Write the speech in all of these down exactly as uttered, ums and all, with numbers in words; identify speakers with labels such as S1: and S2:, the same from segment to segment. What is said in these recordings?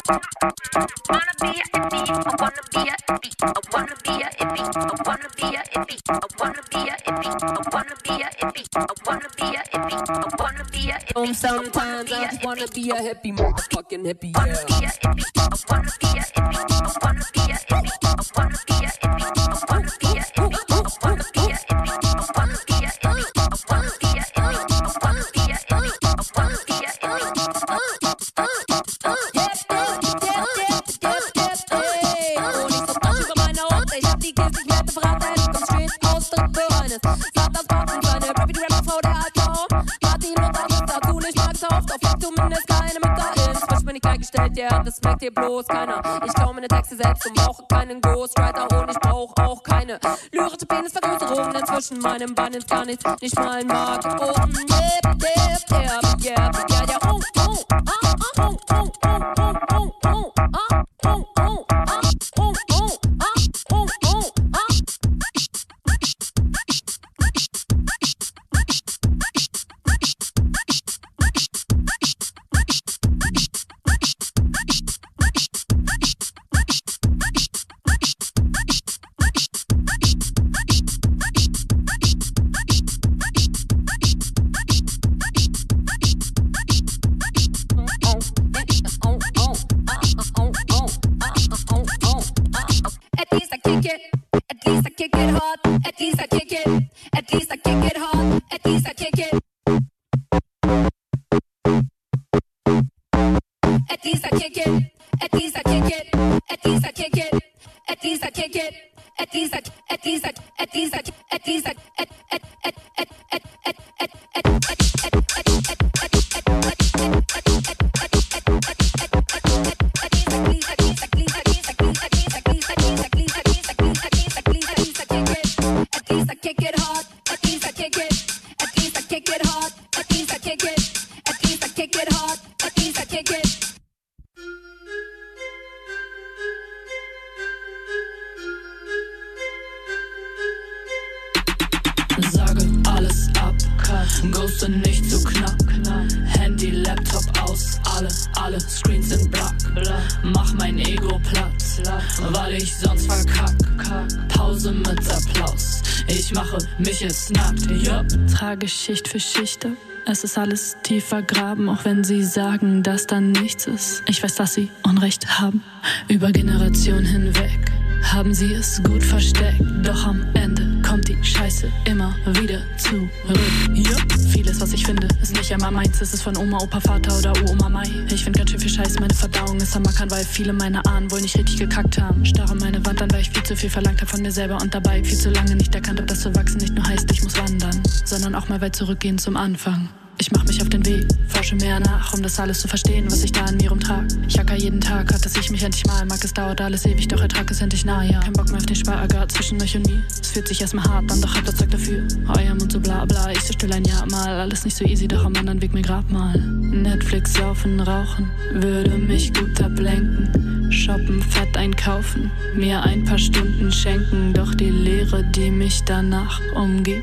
S1: Wanna be a hippie, I wanna be a hippie, I wanna be a hippie, I wanna be a hippie, I wanna be a hippie, I wanna be a hippie, I wanna be a hippie, I wanna be a hippie.
S2: Um, sometimes I just wanna be a hippie, motherfucking hippie, yeah.
S1: Wanna be a hippie, I wanna be a hippie, I wanna be a hippie, I wanna be a hippie, I wanna be a hippie, I wanna be a hippie, I wanna be a hippie, I wanna be a hippie, I wanna be a hippie, I wanna be a
S2: ja, das merkt ihr bloß keiner. Ich klau meine Texte selbst und brauche keinen Ghostwriter und ich brauch auch keine lyrische Penisvergrößerung. Inzwischen meinem Bein ist gar nichts, nicht mal ein Mark. Oh, dip, dip, yeah, yeah, yeah, yeah, oh, oh, ah, ah, oh, oh, oh, oh, oh, oh, ah, oh, oh, ah, oh, oh, ah, oh, oh, ah.
S3: Ghosten nicht zu knapp. Handy, Laptop aus, alle, alle Screens sind black. Mach mein Ego platt, weil ich sonst verkack. Pause mit Applaus, ich mache mich jetzt nackt. Yep.
S4: Trage Schicht für Schicht ab. Es ist alles tief vergraben, auch wenn sie sagen, dass da nichts ist. Ich weiß, dass sie Unrecht haben. Über Generationen hinweg haben sie es gut versteckt. Doch am Ende kommt die Scheiße immer wieder zurück. Ja. Vieles, was ich finde, ist nicht einmal meins. Es ist von Oma, Opa, Vater oder Uroma Mai. Ich find ganz schön viel Scheiß, meine Verdauung ist am Mackern, weil viele meiner Ahnen wohl nicht richtig gekackt haben. Starre meine Wand an, weil ich viel zu viel verlangt hab von mir selber und dabei viel zu lange nicht erkannt hab, dass zu wachsen nicht nur heißt, ich muss wandern, sondern auch mal weit zurückgehen zum Anfang. Ich mach mich auf den Weg, forsche mehr nach, um das alles zu verstehen, was ich da in mir rumtrag. Ich hacker jeden Tag, hart, dass ich mich endlich mal mag. Es dauert alles ewig, doch ertrag es endlich nah, ja. Kein Bock mehr auf den Spagat zwischen euch und mir. Es fühlt sich erstmal hart an, doch hab das Zeug dafür. Euer Mund so bla bla, ich so still ein Jahr mal. Alles nicht so easy, doch am anderen Weg mir grad mal. Netflix, saufen, rauchen, würde mich gut ablenken. Shoppen, fett einkaufen, mir ein paar Stunden schenken. Doch die Leere, die mich danach umgibt,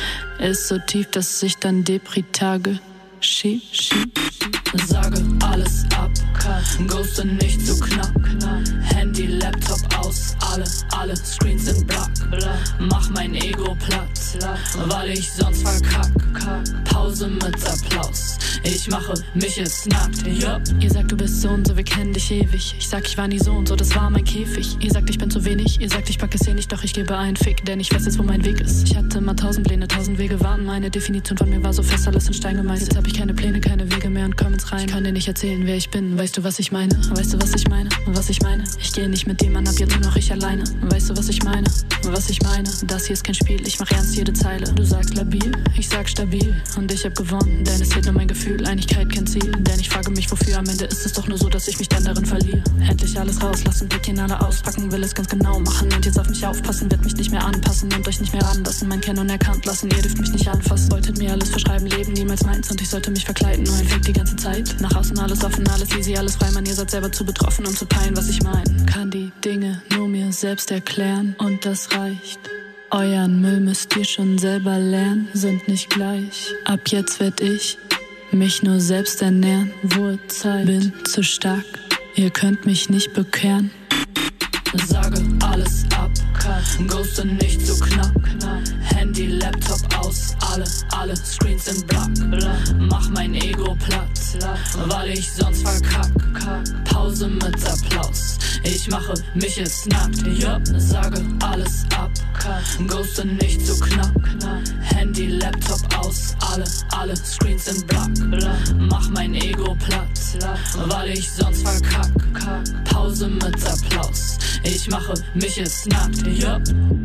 S4: ist so tief, dass ich dann Depri-Tage schieb, schieb.
S3: Sage alles ab, Ghoste nicht zu knapp. Handy, Laptop aus, alle, alle Screens sind black. Mach mein Ego platt, weil ich sonst verkack. Pause mit Applaus, ich mache mich jetzt nackt. Yep.
S4: Ihr sagt, du bist so und so, wir kennen dich ewig. Ich sag, ich war nie so und so, das war mein Käfig. Ihr sagt, ich bin zu wenig, ihr sagt, ich pack es eh nicht, doch ich gebe einen Fick, denn ich weiß jetzt, wo mein Weg ist. Ich hatte mal tausend Pläne, tausend Wege waren. Meine Definition von mir war so fest, alles in Stein gemeißelt. Jetzt hab ich keine Pläne, keine Wege mehr und komm ins Rein. Ich kann dir nicht erzählen, wer ich bin. Weißt du, was ich meine? Weißt du, was ich meine? Was ich meine? Ich gehe nicht mit dem an, ab jetzt nur noch ich alleine. Weißt du, was ich meine? Was ich meine? Das hier ist kein Spiel, ich mach ernst jede Zeile. Du sagst labil, ich sag stabil. Und ich hab gewonnen, denn es zählt nur mein Gefühl. Einigkeit kein Ziel, denn ich frage mich wofür. Am Ende ist es doch nur so, dass ich mich dann darin verliere. Endlich alles rauslassen, Päckchen alle auspacken. Will es ganz genau machen und jetzt auf mich aufpassen. Wird mich nicht mehr anpassen und euch nicht mehr ranlassen. Mein Kennen unerkannt lassen, ihr dürft mich nicht anfassen. Wolltet mir alles verschreiben, Leben niemals meins. Und ich sollte mich verkleiden, nur ein Fake die ganze Zeit. Nach außen alles offen, alles easy, alles frei. Man, ihr seid selber zu betroffen, um zu peilen, was ich mein. Kann die Dinge nur mir selbst erklären und das reicht. Euren Müll müsst ihr schon selber lernen, sind nicht gleich. Ab jetzt werd ich mich nur selbst ernähren. Wurzeit, bin zu stark, ihr könnt mich nicht bekehren.
S3: Sage alles ab, ghoste nicht zu knapp. Handy, Laptop aus, alle, alle Screens in Black. Mach mein Ego platt, weil ich sonst verkack. Pause mit Applaus, ich mache mich jetzt nackt. Ja, sage alles ab, ghoste nicht zu knapp. Handy, Laptop aus, alle, alle Screens in Black. Mach mein Ego platt, weil ich sonst verkack. Pause mit Applaus, ich mache mich jetzt nackt, ja.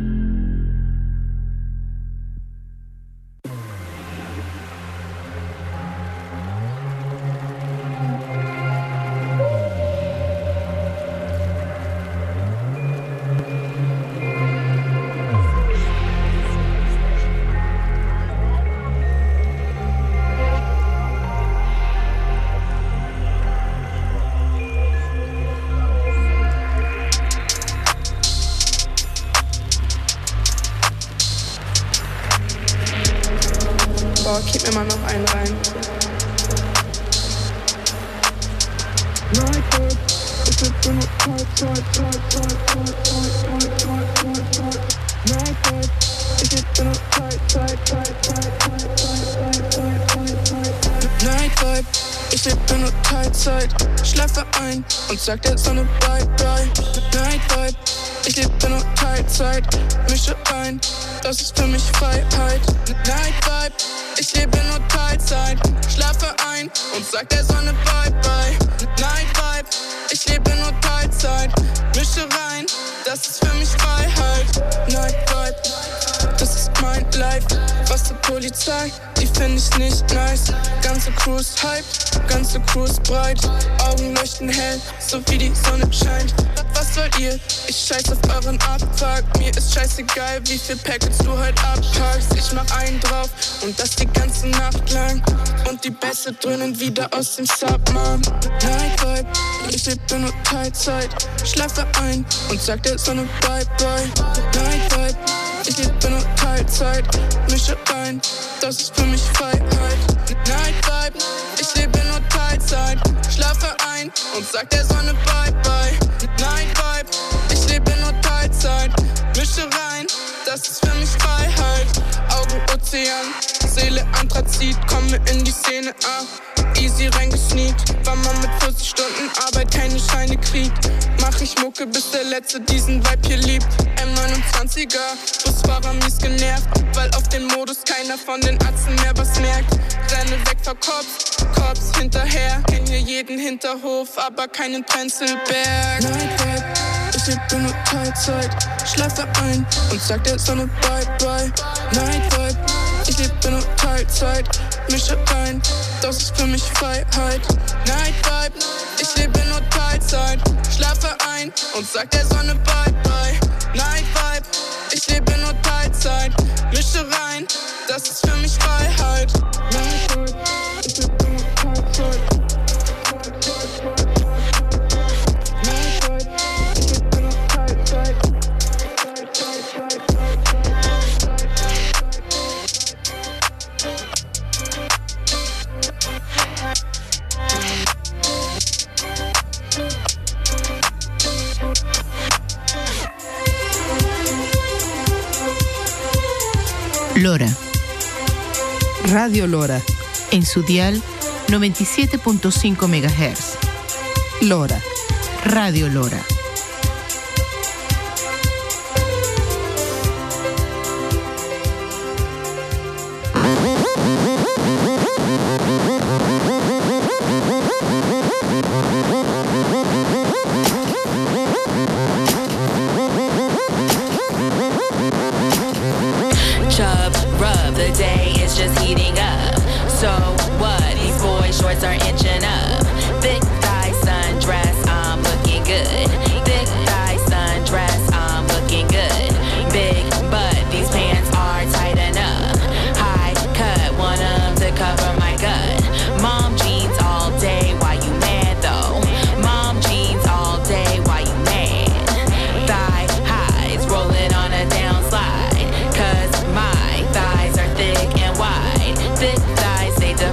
S5: Gib mir mal noch einen rein. Night Vibe, ich lebe nur Teilzeit. Schlafe ein und sag der Sonne bye bye. Night Vibe, ich lebe nur Teilzeit. Mische ein, das ist für mich Freiheit. Night Vibe, ich lebe nur Teilzeit. Schlafe ein und sag der Sonne bye bye. Night Vibe, ich lebe nur Teilzeit. Mische rein, das ist für mich Freiheit. Night Vibe, das ist mein Life. Was zur Polizei, die find ich nicht nice. Ganze Crew ist hyped, ganze Crew ist breit. Augen leuchten hell, so wie die Sonne scheint. Was wollt ihr? Ich scheiß auf euren Abfuck. Mir ist scheißegal, wie viel Packets du heute abpackst. Ich mach einen drauf und das die ganze Nacht lang. Und die Bässe dröhnen wieder aus dem Submarm. Night Vibe, ich lebe nur Teilzeit. Schlafe ein und sag der Sonne bye bye. Night Vibe, ich lebe nur Teilzeit. Mische ein, das ist für mich Freiheit. Night Vibe, ich lebe nur Teilzeit. Schlafe ein und sag der Sonne bye bye. Night Vibe, ich lebe nur Teilzeit. Mische rein, das ist für mich Freiheit. Augen Ozean, Seele Anthrazit, komme in die Szene, ah. Easy reingesneakt, war man mit vierzig Stunden Arbeit keine Scheine kriegt. Mach ich Mucke, bis der Letzte diesen Vibe hier liebt. M neunundzwanziger, Busfahrer mies genervt, weil auf dem Modus keiner von den Atzen mehr was merkt. Renne weg vor Cops, Cops hinterher. Kenn hier jeden Hinterhof, aber keinen Prenzlberg. Night Vibe, ich lebe nur Teilzeit. Schlafe ein und sag der Sonne bye bye. Night Vibe, ich lebe nur Teilzeit. Mische ein, das ist für mich Freiheit. Night Vibe, ich lebe nur Teilzeit. Schlafe ein und sag der Sonne bye bye. Night Vibe, ich lebe nur Teilzeit. Mische rein, das ist für mich Freiheit. Night Vibe, ich lebe nur Teilzeit. Night Vibe, ich lebe nur Teilzeit.
S6: Lora.
S7: Radio Lora.
S6: En su dial noventa y siete punto cinco megahertz.
S7: Lora.
S6: Radio Lora.
S8: Chub, rub, the day is just heating up. So what? These boy shorts are inching up. Thick thigh sundress, I'm looking good. Thick thigh sundress, I'm looking good. Big butt, these pants are tight enough. High cut, want them to cover my gut. Mom jeans all day, why you mad though? Mom jeans all day, why you mad? Thigh highs, rolling on a downslide. Cause my thighs are thick and wide. Thick thighs, they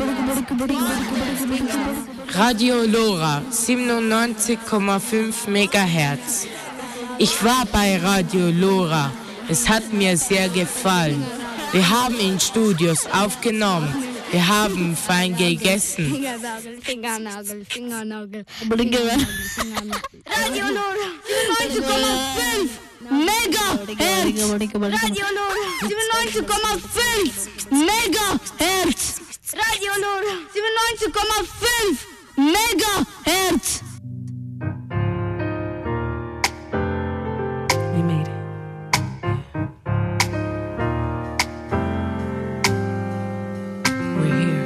S9: Radio Lora siebenundneunzig Komma fünf Megahertz. Ich war bei Radio Lora. Es hat mir sehr gefallen. Wir haben in Studios aufgenommen. Wir haben fein gegessen.
S10: Fingernagel, Fingernagel, Fingernagel. Radio Lora siebenundneunzig Komma fünf Megahertz. Radio Lora siebenundneunzig Komma fünf Megahertz. Radio Lora siebenundneunzig Komma fünf Megahertz.
S9: We made it. We're here.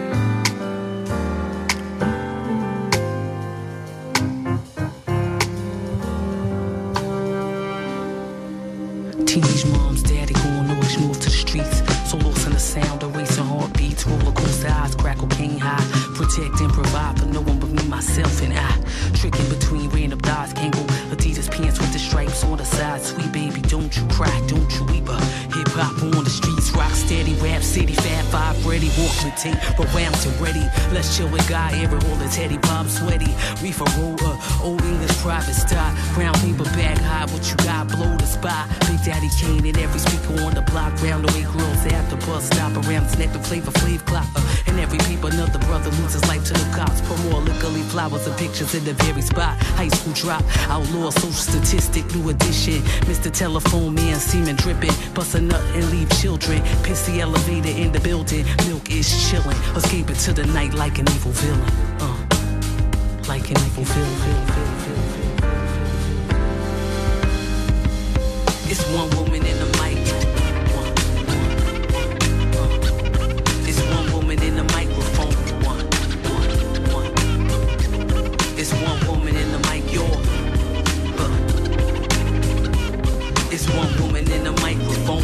S11: Teenage moms, daddy going north, north to the streets. So lost in the sound of racing heartbeats. Roller coaster eyes, crack cocaine high. Protect and provide for no one but me, myself, and I. Tricking between random thighs, Kangol, Adidas pants with the stripes on the side. Sweet baby, don't you cry, don't you weep. Hip hop on the streets, rock steady, rap city, fat five, ready, walk with tape, but rounds and ready. Let's chill with Guy, every all his heady, Bob sweaty. Reefer roller, old English private stock. Brown paper bag high, what you got, blow the spot. Big Daddy Kane and every speaker on the block. Round the way girls at the bus stop. Around his neck, the flavor, flav clopper. And every paper, another brother loses life to the cops. Pour more liquor, leave flowers and pictures in the very spot. High school drop, outlaw, social statistic, new edition. Mister Telephone Man, semen dripping. Bust a nut and leave children. Piss the elevator in the building. Milk is chilling. Escaping to the night like an evil villain. Uh, like an evil villain. It's one woman in the mic. One, one, uh. It's one woman in the microphone. One, one, one. It's one woman in the mic, yo. Uh. It's one woman in the microphone.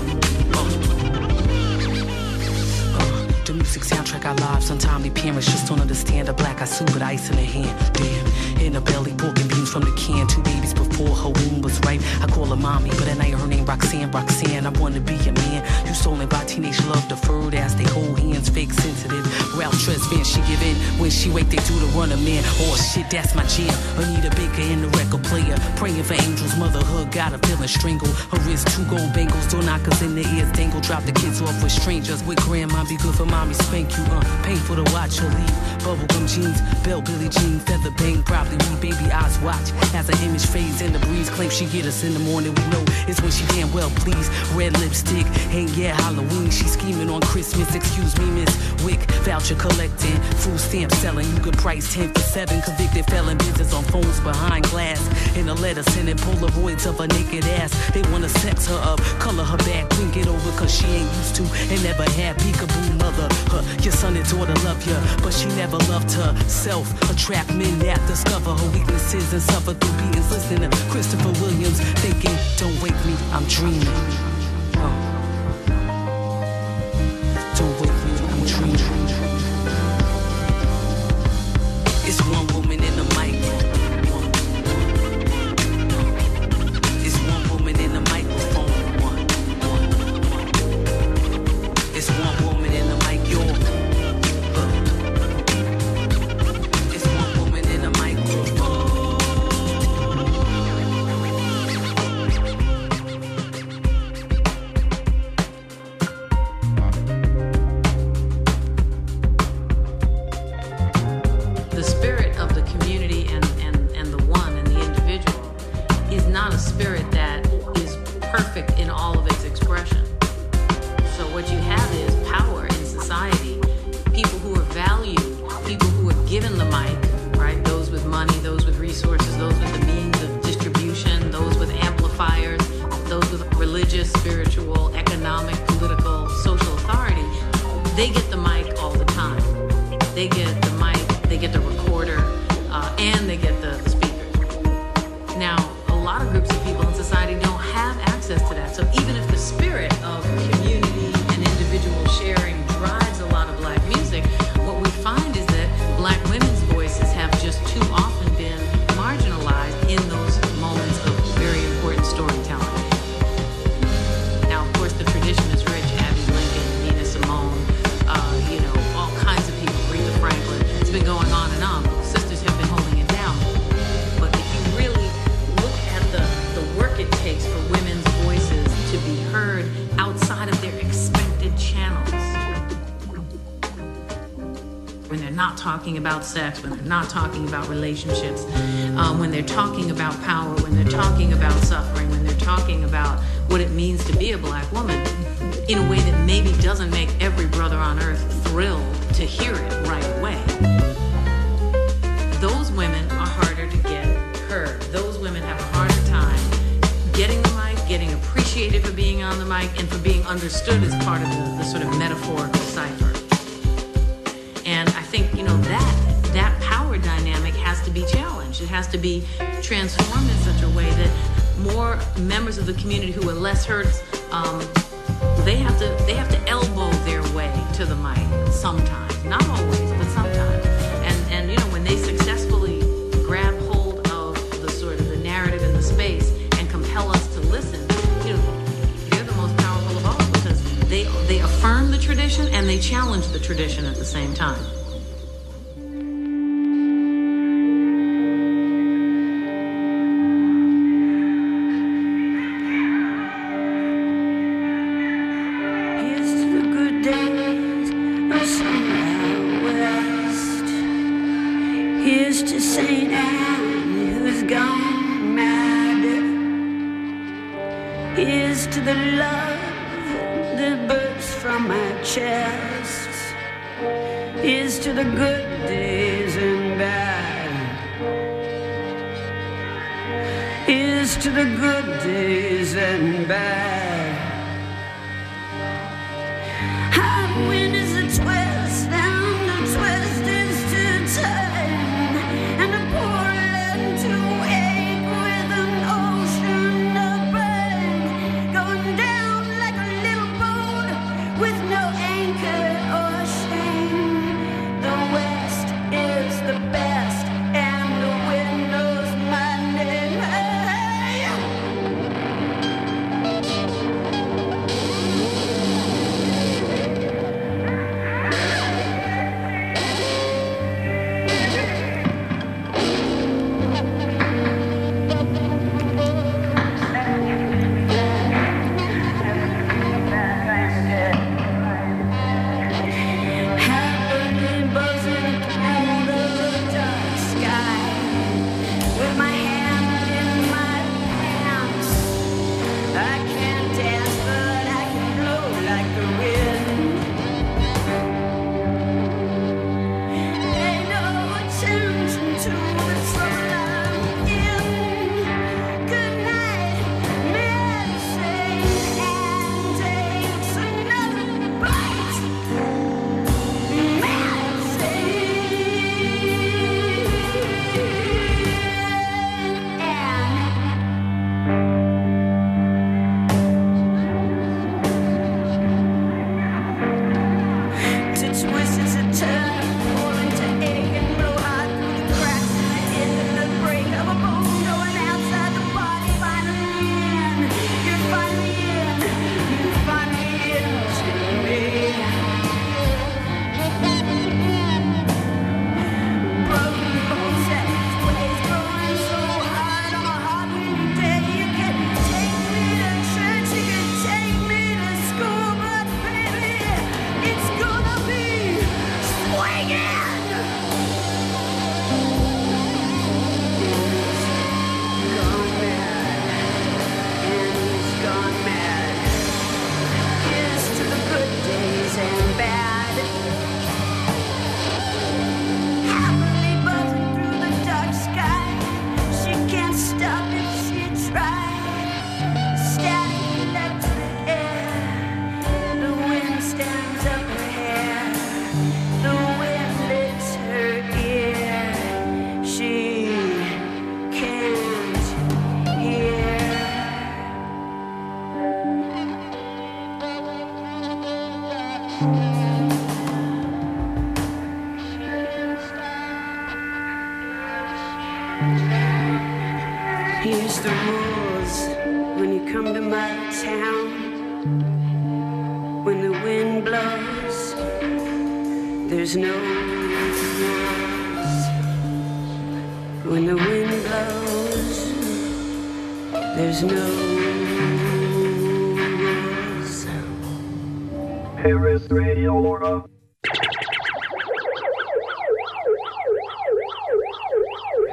S11: Uh. Uh. The music soundtrack our lives. Untimely parents just don't understand. A black eye suit with ice in her hand. Damn. In her belly, pork and beans from the can. Two babies before her womb was ripe. I call her mommy, but at night her name Roxanne. Roxanne, I wanna be a man. You stolen by teenage love, deferred as they hold hands, fake sensitive. Ralph Tresvant, she give in. When she wake, they do the runner man. Oh shit, that's my jam. Anita Baker in the record player. Praying for angels, motherhood got a feeling strangle. Her wrist, two gold bangles, door knockers in the ears, dangle. Drop the kids off with strangers. With grandma, be good for mommy, spank you, uh. Painful to watch her leave. Bubblegum jeans, belt Billie Jean, feather bang, probably we baby eyes watch. As her image fades in the breeze, claim she get us in the morning. We know it's when she damn well please. Red lipstick, ain't yet Halloween. She scheming on Christmas. Excuse me, Miss Wick. Voucher collecting, food stamp selling. You could price ten for seven. Convicted felon business on phones behind glass. In a letter sending Polaroids of her naked ass. They wanna sex her up, color her back, bring it over, cause she ain't used to and never had peekaboo mother. Her, your son and daughter love ya, but she never loved herself. Attract men that discover her weaknesses and suffer through beatings. Listen to Christopher Williams, thinking, don't wake me, I'm dreaming. Uh. Don't wake me, I'm dreaming. It's one woman in the mic. It's one woman in the microphone. It's one woman in the mic, yo. It's one woman in the microphone.
S12: The spirit of the community and, and, and the one and the individual is not a spirit that is perfect in all of its expression. So what you have is power in society, people who are valued, people who are given the mic, right? Those with money, those with resources, those with the means of distribution, those with amplifiers, those with religious, spiritual, economic, political, social authority. They get the mic all the time. They get the mic, they get the recorder, uh, and they get the, the speaker. Now, a lot of groups of people in society don't have access to that. So even if the spirit of community and individual sharing drives a lot of black music, what we find is that black women's voices have just too often been marginalized in those moments of very important storytelling. Now, of course, the tradition is rich. Abby Lincoln, Nina Simone, uh, you know, all kinds of people not talking about sex, when they're not talking about relationships, um, when they're talking about power, when they're talking about suffering, when they're talking about what it means to be a black woman in a way that maybe doesn't make every brother on earth thrilled to hear it right away. Those women are harder to get heard. Those women have a harder time getting the mic, getting appreciated for being on the mic, and for being understood as part of the, the sort of metaphorical cipher. And I think, you know, that that power dynamic has to be challenged. It has to be transformed in such a way that more members of the community who are less heard, um, they have to they have to elbow their way to the mic sometimes, not always, but sometimes. And and you know, when they successfully grab hold of the sort of the narrative in the space and compel us to listen, you know, they're the most powerful of all, because they they affirm the tradition and they challenge the tradition at the same time.
S13: Here's to the love that bursts from my chest. Here's to the good days and bad. Here's to the good days and bad. Hot wind is a twist and the twist is to turn, and the poor learn to ache with an ocean of burn, going down like a little boat with no anchor or shame. The West is the best and the wind knows my name. Happily buzzing through the dark sky with my hand in my pants. I can't dance, but I can blow like the wind. Pay no attention to the trouble I'm in. Good night, medicine, and takes another bite. To twist is a turn, fall into ache and blow hard through the cracks in the end of the break of a bone going outside the body. Finally in, you're finally in, you're finally into me. Broken bones at these ways growing so hard on a hard windy day. You can take me to church, you can take me to school, but baby, it's gonna be swinging. Gone mad, and he's gone mad. Here's to the good days and bad. Happily buzzing through the dark sky. She can't stop if she tried. Static electric air. The wind stands up her hair. The wind lifts her ear. She can't hear. Here's the rules when you come to my town. When the wind blows, there's no rules. When the wind blows, there's no rules.
S14: Here is Radio Laura.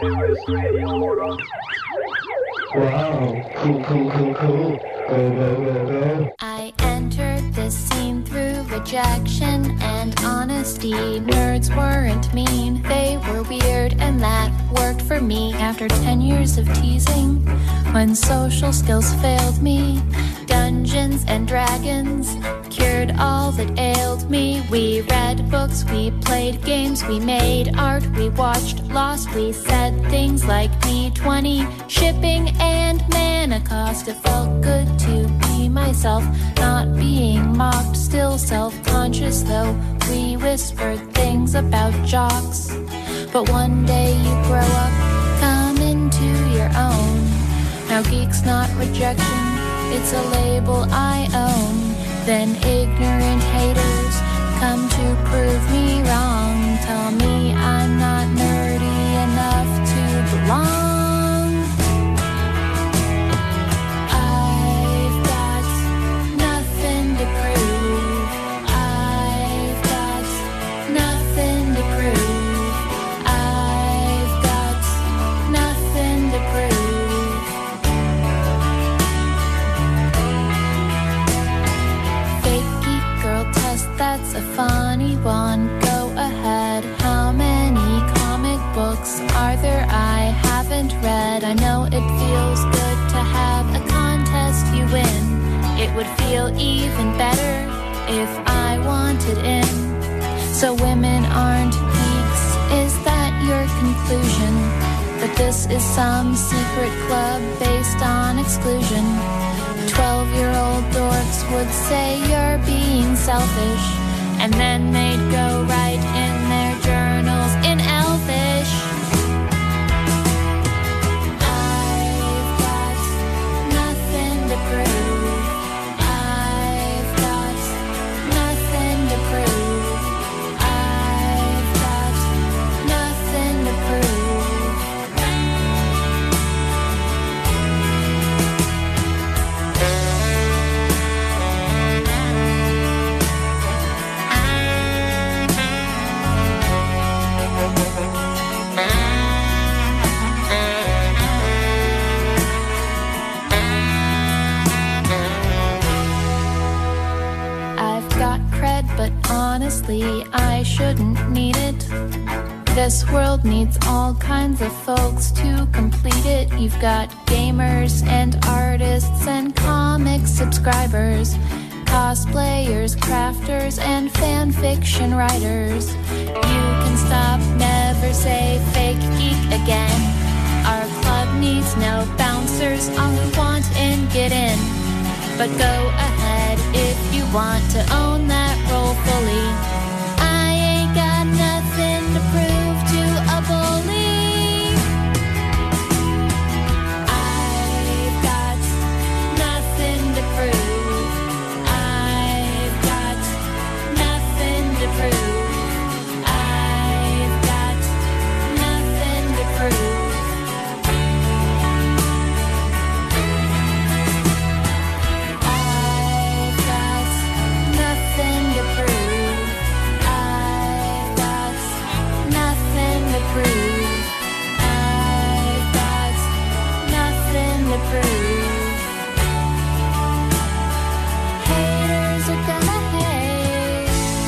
S14: Wow, cool, cool, cool, cool. Go, go, go, go.
S15: I entered this scene through rejection and honesty. Nerds weren't mean, they were weird, and that worked for me. After ten years of teasing, when social skills failed me, Dungeons and Dragons cured all that ailed me. We read books, we played games, we made art, we watched Lost, we said things like B twenty, shipping and mana cost. It felt good to be myself, not being mocked, still self-conscious though we whispered things about jocks. But one day you grow up, come into your own. Now geek's not rejection, it's a label I own. Then ignorant haters come to prove me wrong. Tell me I'm not nerdy enough to belong. I've got nothing to prove. I've got nothing to prove. I've got nothing to prove. Fake geek girl test, that's a funny one. Go ahead. How many comic books are there I haven't read? I know it feels good to have a contest you win. It would feel even better if I wanted in. So women aren't geeks, is that your conclusion? That this is some secret club based on exclusion? Twelve-year-old dorks would say you're being selfish, and then they'd go write in their journals in Elvish. I've got nothing to prove. I've got nothing to prove. I've got nothing to prove. I've got cred, but honestly, I shouldn't need it. This world needs all kinds of folks to complete it. You've got gamers and artists and comic subscribers, cosplayers, crafters, and fan fiction writers. You can stop, never say fake geek again. Our club needs no bouncers, all who want in get in. But go ahead if you want to own that role fully. I ain't got nothing to prove to a bully. I've got nothing to prove. I've got nothing to prove. I've got nothing to prove. I've got nothing to prove. I've got nothing to prove. I've got nothing to prove. Haters are gonna hate.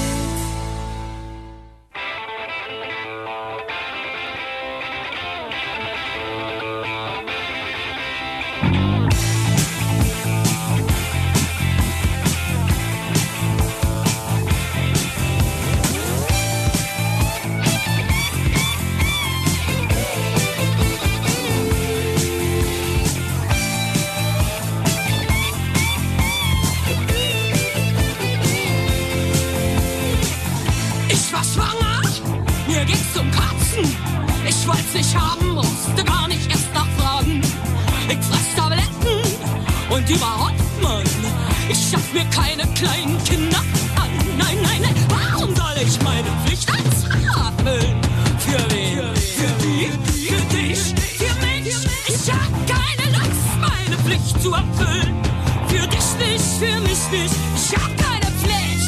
S16: Ich war schwanger, mir ging's um Katzen. Ich wollt's nicht haben, musste gar nicht erst nachfragen. Ich fress Tabletten und überhaupt, Mann, ich schaff mir keine kleinen Kinder an. Nein, nein, nein, warum soll ich meine Pflicht als Vater erfüllen? Für wen? Für die? Für dich? Für mich? Ich hab keine Lust, meine Pflicht zu erfüllen. Für dich nicht, für mich nicht, ich hab keine Pflicht.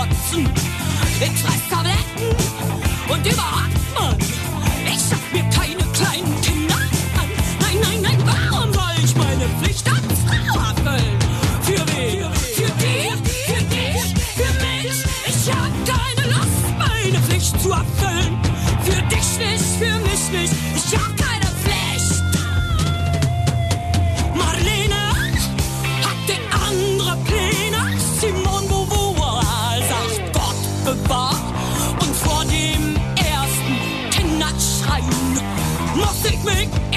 S16: kotzen. Ich fress Tabletten und überhaupt, Mann. Ich hab mir keine kleinen Kinder an. Nein, nein, nein, warum soll ich meine Pflicht als Frau erfüllen? Für wen? Für die? Für dich? Für mich? Ich hab keine Lust, meine Pflicht zu erfüllen. Für dich nicht, für mich nicht. Ich hab keine Pflicht. Marlene hatte andere Pläne. Simone Beauvoir sagt Gott bewahrt. Und vor dem ersten Kinderschreien muss ich mich